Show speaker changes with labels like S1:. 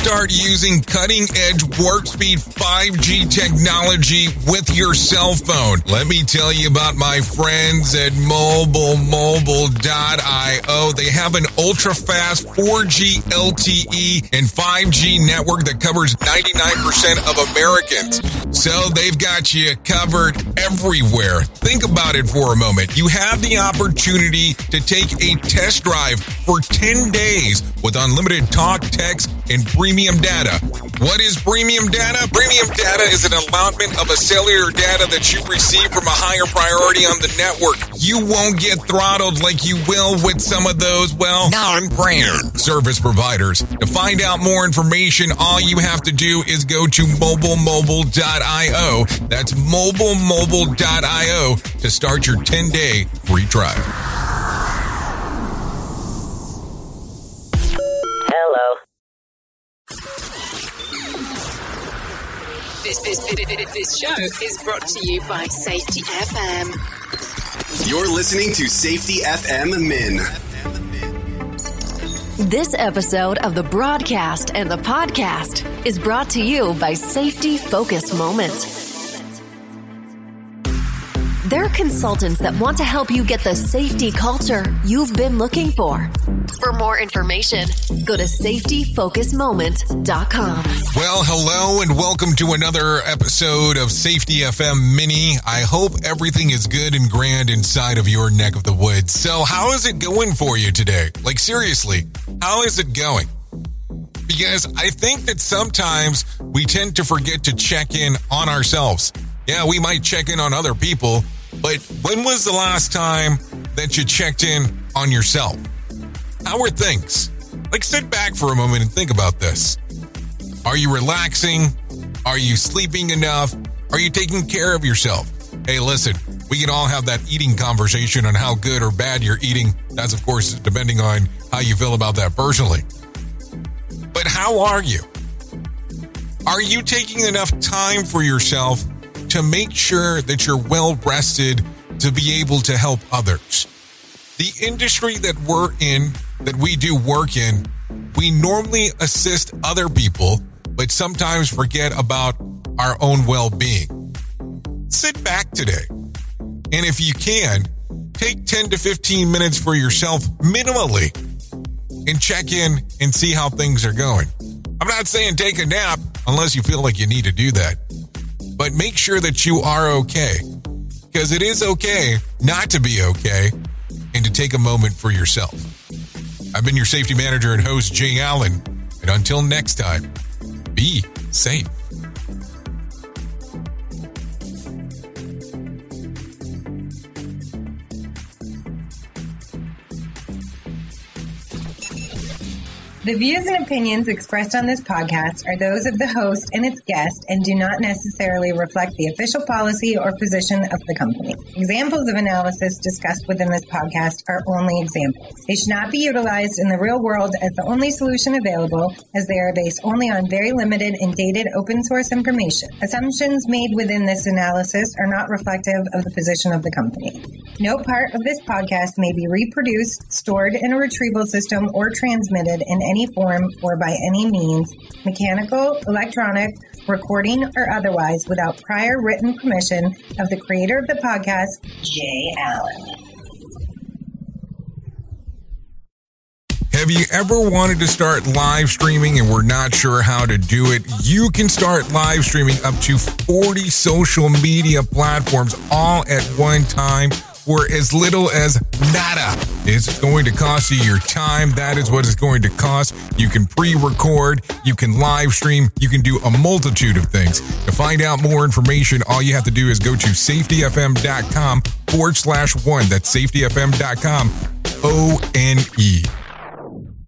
S1: start using cutting-edge warp-speed 5G technology with your cell phone. Let me tell you about my friends at mobilemobile.io. They have an ultra-fast 4G LTE and 5G network that covers 99% of Americans. So they've got you covered everywhere. Think about it for a moment. You have the opportunity to take a test drive for 10 days with unlimited talk, text, and premium data. What is premium data? Premium data is an allotment of a cellular data that you receive from a higher priority on the network. You won't get throttled like you will with some of those, non-brand service providers. To find out more information, all you have to do is go to mobilemobile.io. That's mobilemobile.io to start your 10-day free trial.
S2: Hello.
S3: This show is brought to you by Safety FM.
S4: You're listening to Safety FM Min.
S5: This episode of the broadcast and the podcast is brought to you by Safety Focus Moment. They're consultants that want to help you get the safety culture you've been looking for. For more information, go to safetyfocusmoment.com.
S1: Well, hello and welcome to another episode of Safety FM Mini. I hope everything is good and grand inside of your neck of the woods. So how is it going for you today? Like seriously, how is it going? Because I think that sometimes we tend to forget to check in on ourselves. Yeah, we might check in on other people, but when was the last time that you checked in on yourself? How are things? Like, sit back for a moment and think about this. Are you relaxing? Are you sleeping enough? Are you taking care of yourself? Hey, listen, we can all have that eating conversation on how good or bad you're eating. That's, of course, depending on how you feel about that personally. But how are you? Are you taking enough time for yourself to make sure that you're well rested to be able to help others? The industry that we're in, that we do work in, we normally assist other people, but sometimes forget about our own well-being. Sit back today, and if you can, take 10 to 15 minutes for yourself minimally and check in and see how things are going. I'm not saying take a nap unless you feel like you need to do that, but make sure that you are okay, because it is okay not to be okay and to take a moment for yourself. I've been your safety manager and host, Jay Allen, and until next time, be safe.
S6: The views and opinions expressed on this podcast are those of the host and its guest and do not necessarily reflect the official policy or position of the company. Examples of analysis discussed within this podcast are only examples. They should not be utilized in the real world as the only solution available, as they are based only on very limited and dated open source information. Assumptions made within this analysis are not reflective of the position of the company. No part of this podcast may be reproduced, stored in a retrieval system, or transmitted in any form or by any means, mechanical, electronic, recording, or otherwise, without prior written permission of the creator of the podcast, Jay Allen.
S1: Have you ever wanted to start live streaming and were not sure how to do it? You can start live streaming up to 40 social media platforms all at one time for as little as nada. It's going to cost you your time. That is what it's going to cost. You can pre-record, you can live stream, you can do a multitude of things. To find out more information, all you have to do is go to safetyfm.com/1. That's safetyfm.com, ONE.